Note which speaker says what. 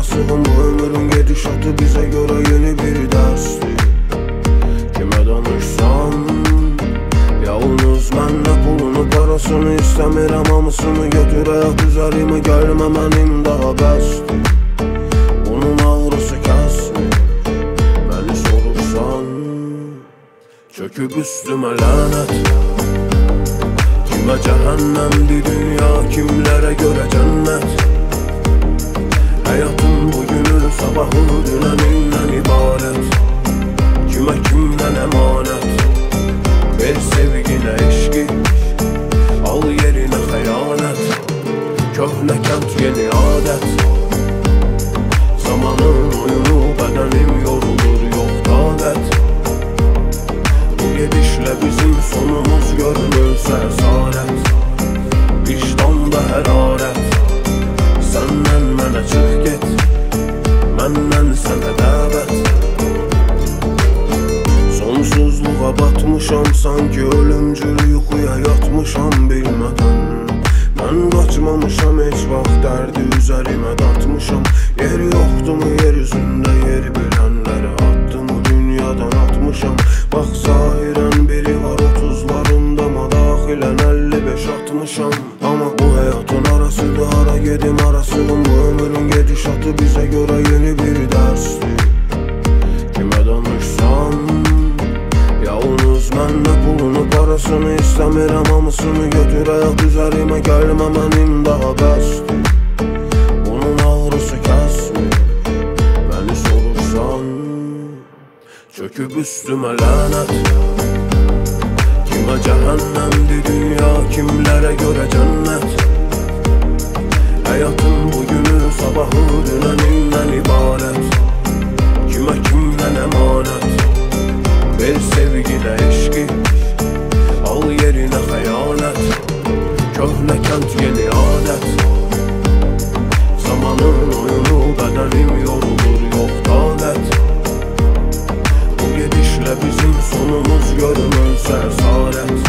Speaker 1: arasığım, bu ömrün gedişatı bize göre yeni bir derstir. Kime danışsam yalnız mənlə pulunu parasını istəmirəm, hamısını götürək üzərime, gəlmə mənim daha bəsdir. Bunun ağrısı kəsmir, məni sorursan çöküb üstümə lənət. Kimə cəhənnəmdir dünya, kimlərə görə cənnət. Həyatın bugünü, sabahı, dünənindən ibarət. Kimə kimdən əmanət, ver sevginə eşqi, al yerinə xəyanət. Köhnə kənd yeni adət, zamanın oyunu, bədənim yorulur, yox taqət. Bu gedişlə bizim sonumuz görünürsə əsarət, vicdanda hərarət. Səndən mənə çıx get, məndən sənə dəvət. Sonsuzluğa batmışam, sanki ölümcül yuxuya yatmışam bilmədən. Mən qaçmamışam, heç vaxt dərdi üzərimə dartmışam. Yeri yoxdumu yer üzündə, yeri bilənləri attımı dünyadan atmışam. Bax zahirən biri var 30'larında, madaxilən 55-60'am. Amma bu həyatın arasıdır, hara gedim arasığım, bu ömrün gedişatı bizə görə yeni bir dərsdir. Kimə danışsam yalnız mənlə pulunu parasını istəmirəm, hamısını götürək üzərimə, gəlmə mənim daha bəsdir. Bunun ağrısı kəsmir, məni sorursan çöküb üstümə lənət. Kimə cəhənnəmdir dünya, kimlərə görə cənnət. Həyatın bugünü, sabahı, dünənindən ibarət. Kimə kimdən əmanət, ver sevginə eşqi, al yerinə xəyanət. Köhnə kənd yeni adət, zamanın oyunu, bədənim yorulur, yox taqət. Bu gedişlə bizim sonumuz görünürsə əsarət,